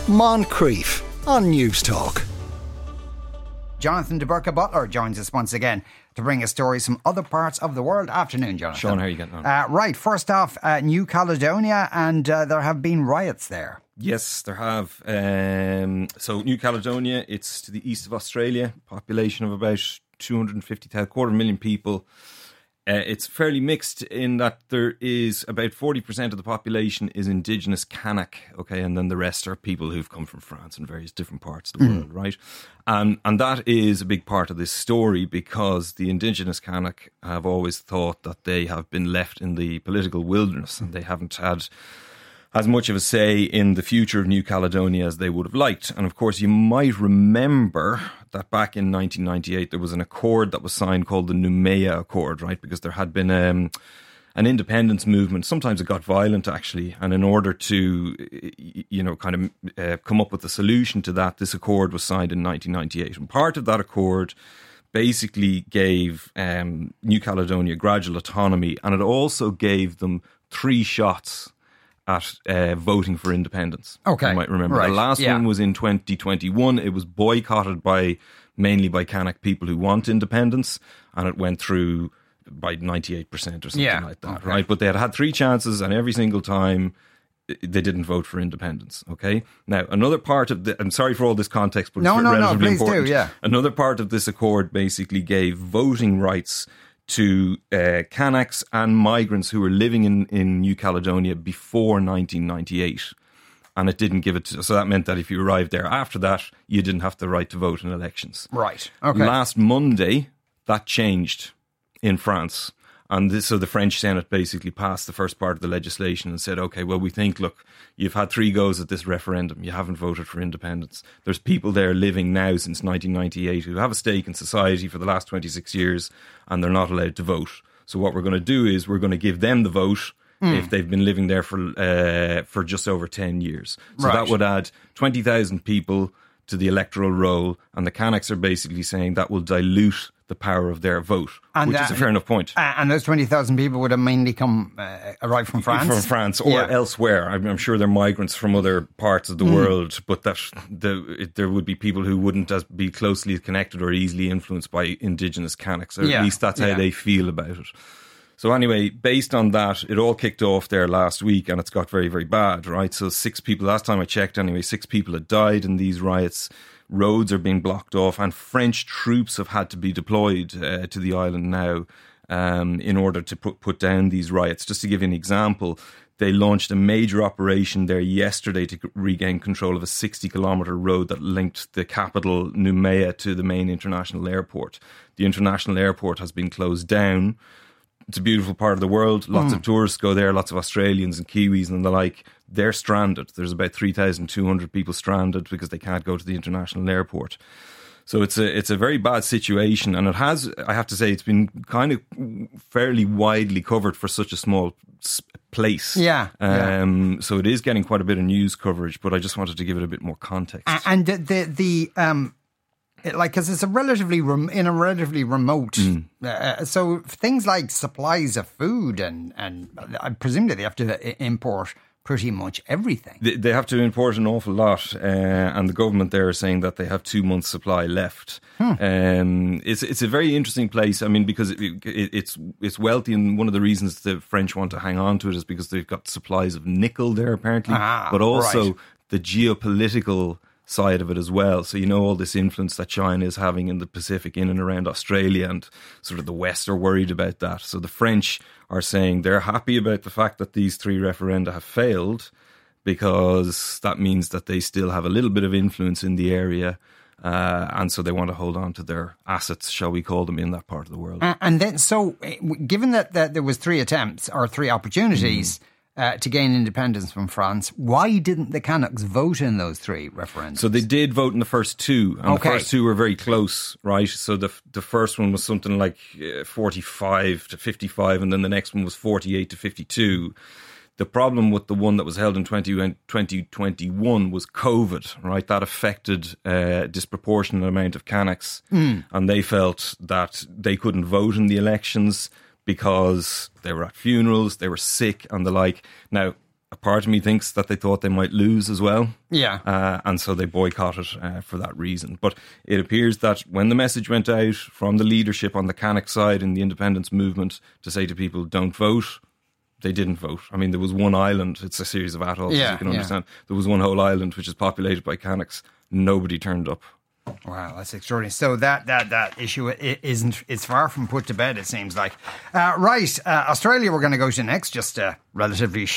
Moncrief on News Talk. Jonathan de Burca Butler joins us once again to bring us stories from other parts of the world. Afternoon, Jonathan. Sean, how are you getting on? Right, first off, New Caledonia, and there have been riots there. Yes, there have. So New Caledonia, it's to the east of Australia, population of about 250,000, 250,000 people. It's fairly mixed in that there is about 40% of the population is indigenous Kanak, okay, and then the rest are people who've come from France and various different parts of the world, right? And that is a big part of this story because the indigenous Kanak have always thought that they have been left in the political wilderness and they haven't had as much of a say in the future of New Caledonia as they would have liked. And of course, you might remember that back in 1998, there was an accord that was signed called the Noumea Accord, right? Because there had been an independence movement. Sometimes it got violent, actually. And in order to, come up with a solution to that, this accord was signed in 1998. And part of that accord basically gave New Caledonia gradual autonomy, and it also gave them 3 shots at voting for independence. Okay. You might remember. Right. The last one was in 2021. It was boycotted mainly by Kanak people who want independence, and it went through by 98% or something like that, okay. right? But they had 3 chances, and every single time they didn't vote for independence, okay? Now, another part of I'm sorry for all this context, but it's relatively important. Please do, yeah. Another part of this accord basically gave voting rights to Kanaks and migrants who were living in New Caledonia before 1998. And it didn't give it to... So that meant that if you arrived there after that, you didn't have the right to vote in elections. Right, okay. Last Monday, that changed in France. And so the French Senate basically passed the first part of the legislation and said, okay, well, we think, look, you've had 3 goes at this referendum. You haven't voted for independence. There's people there living now since 1998 who have a stake in society for the last 26 years, and they're not allowed to vote. So what we're going to do is we're going to give them the vote if they've been living there for just over 10 years. So that would add 20,000 people to the electoral roll, and the Kanaks are basically saying that will dilute the power of their vote, which is a fair enough point. And those 20,000 people would have mainly arrived from France? From France or elsewhere. I'm sure they're migrants from other parts of the world, but there would be people who wouldn't be closely connected or easily influenced by indigenous Kanaks, or at least that's how they feel about it. So anyway, based on that, it all kicked off there last week, and it's got very, very bad, right? So 6 people, last time I checked anyway, 6 people had died in these riots. Roads are being blocked off, and French troops have had to be deployed to the island now in order to put down these riots. Just to give you an example, they launched a major operation there yesterday to regain control of a 60-kilometre road that linked the capital, Noumea, to the main international airport. The international airport has been closed down. It's a beautiful part of the world. Lots of tourists go there, lots of Australians and Kiwis and the like. They're stranded. There's about 3,200 people stranded because they can't go to the international airport. So it's a very bad situation, and it has, I have to say, it's been kind of fairly widely covered for such a small place. So it is getting quite a bit of news coverage, but I just wanted to give it a bit more context. And because it's in a relatively remote, so things like supplies of food and I presume that they have to import pretty much everything. They have to import an awful lot, and the government there are saying that they have 2 months' supply left. It's a very interesting place. I mean, because it's wealthy, and one of the reasons the French want to hang on to it is because they've got supplies of nickel there apparently, but also the geopolitical side of it as well. So all this influence that China is having in the Pacific, in and around Australia, and sort of the West are worried about that. So the French are saying they're happy about the fact that these 3 referenda have failed, because that means that they still have a little bit of influence in the area, and so they want to hold on to their assets, shall we call them, in that part of the world. And then, so given that there was 3 attempts or 3 opportunities to gain independence from France, why didn't the Kanaks vote in those 3 referendums? So they did vote in the first 2, and the first 2 were very close, right? So the first one was something like 45 to 55, and then the next one was 48 to 52. The problem with the one that was held in 2021 was COVID, right? That affected a disproportionate amount of Kanaks, and they felt that they couldn't vote in the elections because they were at funerals, they were sick and the like. Now, a part of me thinks that they thought they might lose as well. Yeah. And so they boycotted for that reason. But it appears that when the message went out from the leadership on the Canuck side in the independence movement to say to people, don't vote, they didn't vote. I mean, there was one island, it's a series of atolls, as you can understand. There was one whole island which is populated by Canucks. Nobody turned up. Wow, that's extraordinary. So that issue it's far from put to bed, it seems like. Right, Australia we're going to go to next, just relatively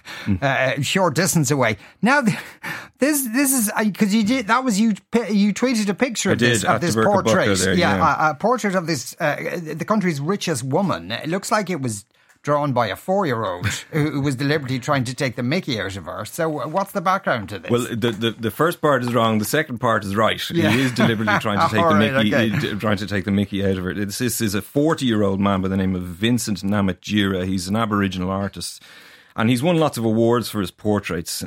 short distance away. Now, this is because you tweeted a picture of this portrait. There, a portrait of this the country's richest woman. It looks like it was drawn by a 4-year-old who was deliberately trying to take the mickey out of her. So what's the background to this? Well, the first part is wrong. The second part is right. Yeah. He is deliberately trying to take the mickey out of her. This is a 40-year-old man by the name of Vincent Namatjira. He's an Aboriginal artist. And he's won lots of awards for his portraits,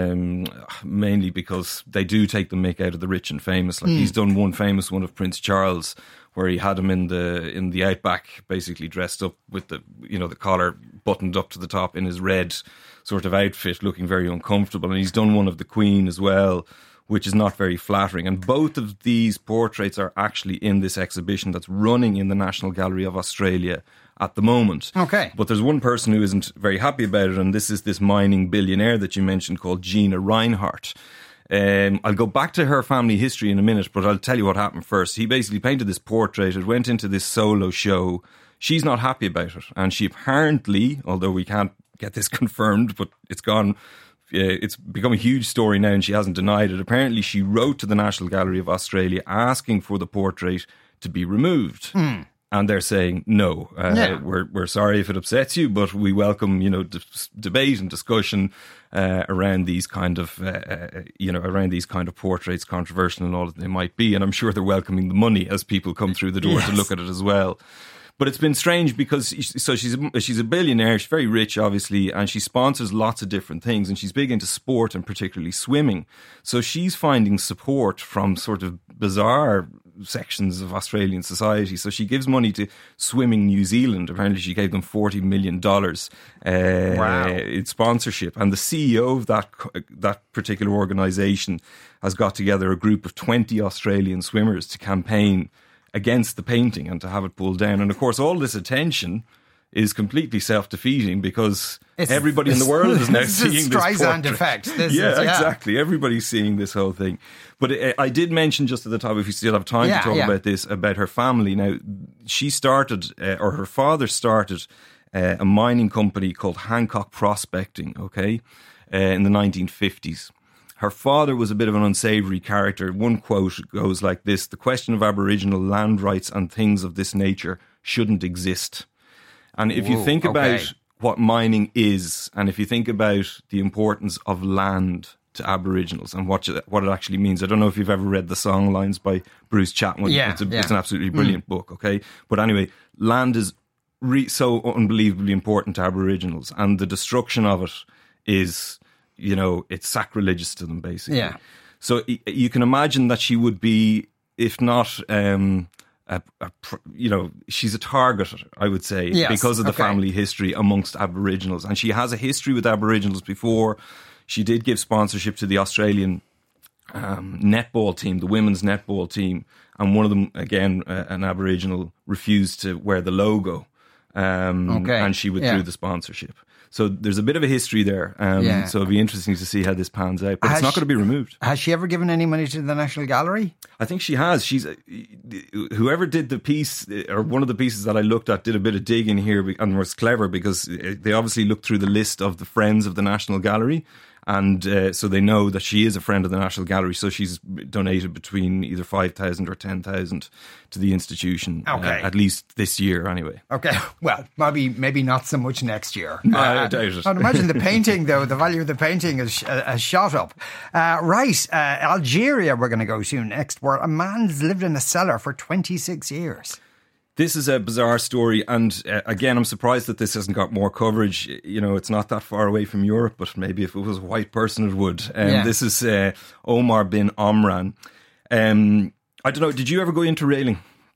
mainly because they do take the mick out of the rich and famous. Like he's done one famous one of Prince Charles, where he had him in the outback, basically dressed up with the collar buttoned up to the top in his red sort of outfit, looking very uncomfortable. And he's done one of the Queen as well, which is not very flattering. And both of these portraits are actually in this exhibition that's running in the National Gallery of Australia at the moment. Okay. But there's one person who isn't very happy about it, and this is this mining billionaire that you mentioned called Gina Rinehart. I'll go back to her family history in a minute, but I'll tell you what happened first. He basically painted this portrait. It went into this solo show. She's not happy about it. And she apparently, although we can't get this confirmed, but it's become a huge story now and she hasn't denied it. Apparently she wrote to the National Gallery of Australia asking for the portrait to be removed. And they're saying, no, we're sorry if it upsets you, but we welcome, debate and discussion around these kind of, portraits, controversial and all that they might be. And I'm sure they're welcoming the money as people come through the door to look at it as well. But it's been strange because she's a billionaire, she's very rich, obviously, and she sponsors lots of different things, and she's big into sport and particularly swimming. So she's finding support from sort of bizarre sections of Australian society. So she gives money to Swimming New Zealand. Apparently she gave them $40 million in sponsorship. And the CEO of that particular organisation has got together a group of 20 Australian swimmers to campaign against the painting and to have it pulled down. And of course, all this attention is completely self-defeating because everybody in the world is now seeing this Streisand effect. Exactly. Everybody's seeing this whole thing. But I did mention just at the top, if you still have time to talk about this, about her family. Now, she started, or her father started, a mining company called Hancock Prospecting, in the 1950s. Her father was a bit of an unsavoury character. One quote goes like this: "The question of Aboriginal land rights and things of this nature shouldn't exist." And if you think about what mining is, and if you think about the importance of land to Aboriginals and what it actually means, I don't know if you've ever read the song lines by Bruce Chatwin. It's an absolutely brilliant book, okay? But anyway, land is so unbelievably important to Aboriginals, and the destruction of it is, it's sacrilegious to them, basically. Yeah. So you can imagine that she would be, if not... she's a target, I would say, because of the family history amongst Aboriginals. And she has a history with Aboriginals before. She did give sponsorship to the Australian netball team, the women's netball team. And one of them, again, an Aboriginal, refused to wear the logo. And she withdrew the sponsorship. So there's a bit of a history there. So it'll be interesting to see how this pans out. But it's not going to be removed. Has she ever given any money to the National Gallery? I think she has. Whoever did the piece, or one of the pieces that I looked at, did a bit of digging here and was clever because they obviously looked through the list of the friends of the National Gallery. And so they know that she is a friend of the National Gallery. So she's donated between either 5,000 or 10,000 to the institution, at least this year anyway. Okay, well, maybe not so much next year. I doubt it. I'd imagine the painting, though, the value of the painting has shot up. Algeria we're going to go to next, where a man's lived in a cellar for 26 years. This is a bizarre story, and again, I'm surprised that this hasn't got more coverage. It's not that far away from Europe, but maybe if it was a white person, it would. This is Omar bin Omran. I don't know, did you ever go into railing?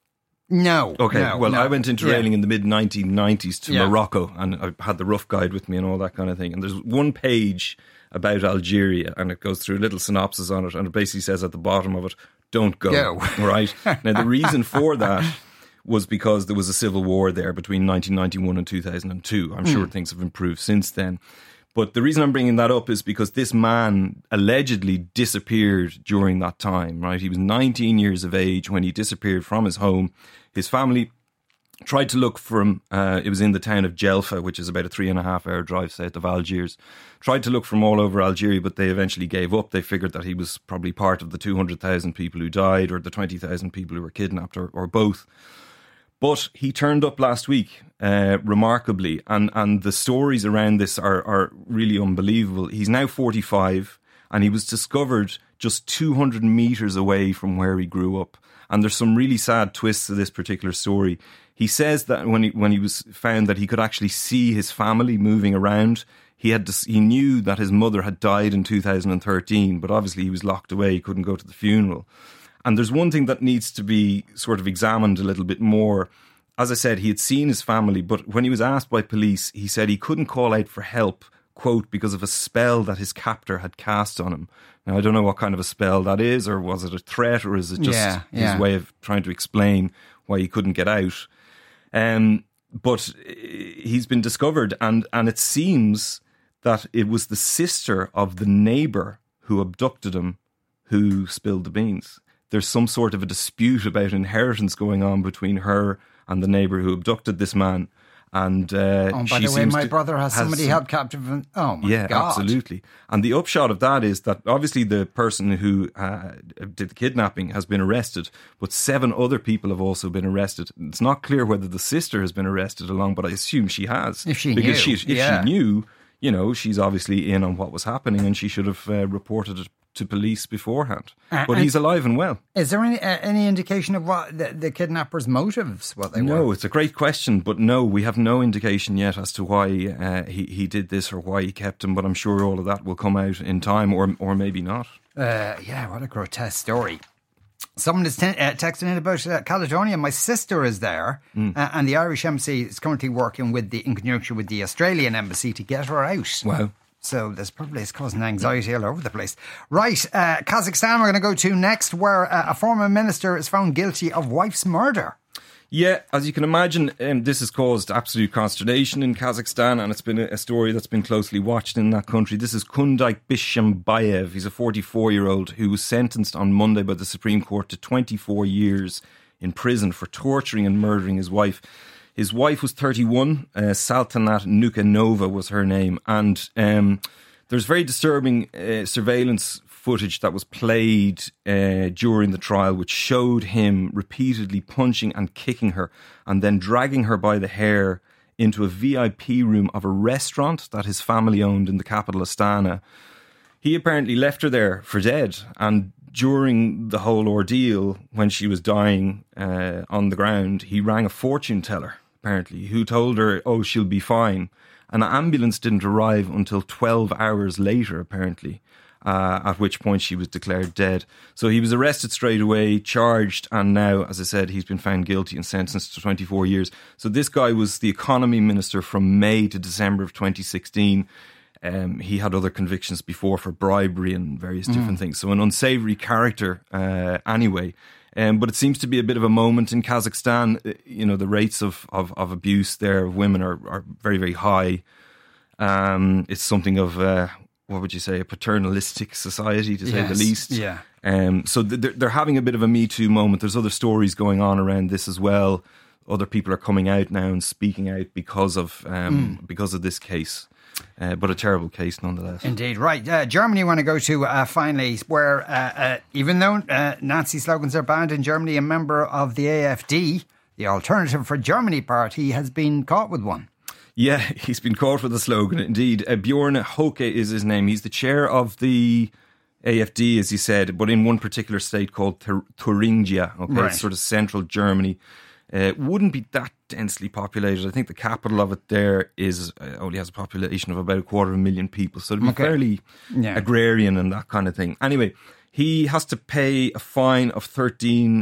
No. Okay, no. I went interrailing in the mid-1990s to Morocco, and I had the rough guide with me and all that kind of thing. And there's one page about Algeria, and it goes through a little synopsis on it, and it basically says at the bottom of it, don't go. Right? Now, the reason for that was because there was a civil war there between 1991 and 2002. I'm sure things have improved since then. But the reason I'm bringing that up is because this man allegedly disappeared during that time, right? He was 19 years of age when he disappeared from his home. His family tried to look for him. It was in the town of Djelfa, which is about a 3.5-hour drive south of Algiers. Tried to look for him all over Algeria, but they eventually gave up. They figured that he was probably part of the 200,000 people who died, or the 20,000 people who were kidnapped, or both. But he turned up last week, remarkably, and the stories around this are really unbelievable. He's now 45, and he was discovered just 200 metres away from where he grew up. And there's some really sad twists to this particular story. He says that when he was found, that he could actually see his family moving around. He knew that his mother had died in 2013, but obviously he was locked away. He couldn't go to the funeral. And there's one thing that needs to be sort of examined a little bit more. As I said, he had seen his family, but when he was asked by police, he said he couldn't call out for help, quote, because of a spell that his captor had cast on him. Now, I don't know what kind of a spell that is, or was it a threat, or is it just his way of trying to explain why he couldn't get out? But he's been discovered, and it seems that it was the sister of the neighbour who abducted him who spilled the beans. There's some sort of a dispute about inheritance going on between her and the neighbour who abducted this man. And by the way, my brother has somebody held captive. Oh my God! Yeah, absolutely. And the upshot of that is that obviously the person who did the kidnapping has been arrested, but 7 other people have also been arrested. It's not clear whether the sister has been arrested along, but I assume she has. If she knew, she knew, she's obviously in on what was happening, and she should have reported it to police beforehand. But he's alive and well. Is there any indication of what the kidnappers' motives, what they were? No, it's a great question, but no, we have no indication yet as to why he did this or why he kept him, but I'm sure all of that will come out in time, or maybe not. What a grotesque story. Someone is texting in about Caledonia. My sister is there, and the Irish Embassy is currently working in conjunction with the Australian Embassy to get her out. Wow. So this probably is causing anxiety all over the place. Right, Kazakhstan we're going to go to next, where a former minister is found guilty of wife's murder. Yeah, as you can imagine, this has caused absolute consternation in Kazakhstan, and it's been a story that's been closely watched in that country. This is Kundaik Bishambayev. He's a 44-year-old who was sentenced on Monday by the Supreme Court to 24 years in prison for torturing and murdering his wife. His wife was 31, Saltanat Nukanova was her name, and there's very disturbing surveillance footage that was played during the trial, which showed him repeatedly punching and kicking her and then dragging her by the hair into a VIP room of a restaurant that his family owned in the capital Astana. He apparently left her there for dead, and during the whole ordeal, when she was dying on the ground, he rang a fortune teller, apparently, who told her, she'll be fine. An ambulance didn't arrive until 12 hours later, apparently, at which point she was declared dead. So he was arrested straight away, charged, and now, as I said, he's been found guilty and sentenced to 24 years. So this guy was the economy minister from May to December of 2016. He had other convictions before for bribery and various different things. So an unsavoury character anyway. But it seems to be a bit of a moment in Kazakhstan. The rates of abuse there of women are very, very high. It's something of, what would you say, a paternalistic society, to say the least. Yeah. So they're having a bit of a Me Too moment. There's other stories going on around this as well. Other people are coming out now and speaking out because of this case. But a terrible case nonetheless. Indeed, right. Germany want to go to finally, where even though Nazi slogans are banned in Germany, a member of the AfD, the Alternative for Germany party, has been caught with one. Yeah, he's been caught with a slogan, indeed. Bjorn Höcke is his name. He's the chair of the AfD, as he said, but in one particular state called Thuringia, right. It's sort of central Germany. Wouldn't be that densely populated. I think the capital of it there is only has a population of about 250,000 people, so it'd be fairly agrarian and that kind of thing. Anyway, he has to pay a fine of 13,000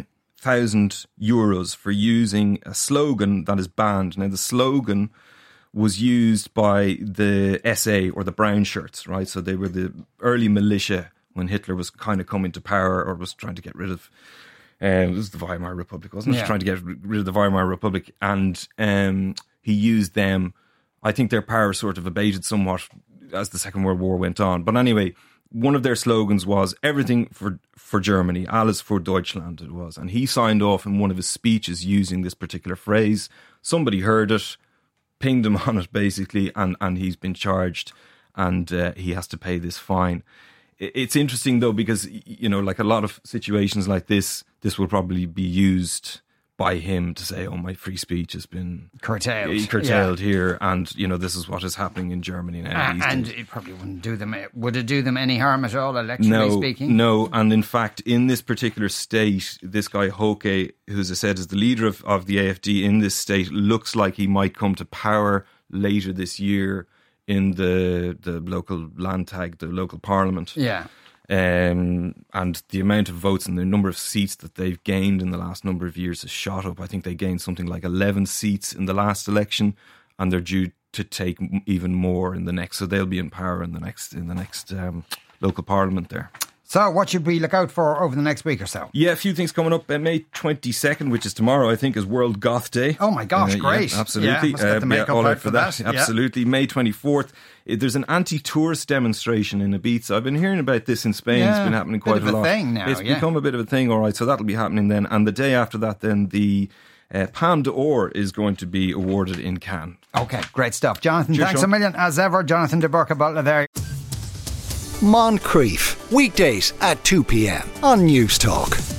€8,000 for using a slogan that is banned. Now, the slogan was used by the SA, or the brown shirts, right? So they were the early militia when Hitler was kind of coming to power, or was trying to get rid of, it was the Weimar Republic, wasn't it? Yeah. Trying to get rid of the Weimar Republic. And he used them. I think their power sort of abated somewhat as the Second World War went on. But anyway, one of their slogans was everything for Germany, alles für Deutschland it was. And he signed off in one of his speeches using this particular phrase. Somebody heard it, pinged him on it basically, and he's been charged, and he has to pay this fine. It's interesting though, because, you know, like a lot of situations like this will probably be used by him to say, oh, my free speech has been curtailed here, and, you know, this is what is happening in Germany now. And it probably wouldn't do them, would it do them any harm at all, electorally speaking? No, and in fact, in this particular state, this guy Höcke, who, as I said, is the leader of the AfD in this state, looks like he might come to power later this year in the local Landtag, the local parliament. Yeah. And the amount of votes and the number of seats that they've gained in the last number of years has shot up. I think they gained something like 11 seats in the last election, and they're due to take even more in the next. So they'll be in power in the next local parliament there. So what should we look out for over the next week or so? Yeah, a few things coming up. May 22nd, which is tomorrow, I think, is World Goth Day. Oh my gosh, great. Yeah, absolutely. Yeah, get the makeup all out for that. Absolutely. Yeah. May 24th, there's an anti-tourist demonstration in Ibiza. I've been hearing about this in Spain. Yeah, it's been happening quite a lot. Thing now, it's become a bit of a thing, all right. So that'll be happening then. And the day after that, then the Palme d'Or is going to be awarded in Cannes. Okay, great stuff. Jonathan, Cheers, thanks Sean. a million. As ever, Jonathan de Burke-Butler there. Moncrief, weekdays at 2 p.m. on News Talk.